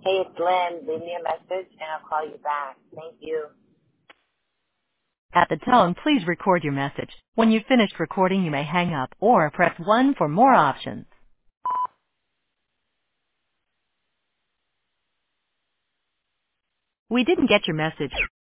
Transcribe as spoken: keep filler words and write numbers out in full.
Hey, it's Lynn. Leave me a message and I'll call you back. Thank you. At the tone, please record your message. When you've finished recording, you may hang up or press one for more options. We didn't get your message.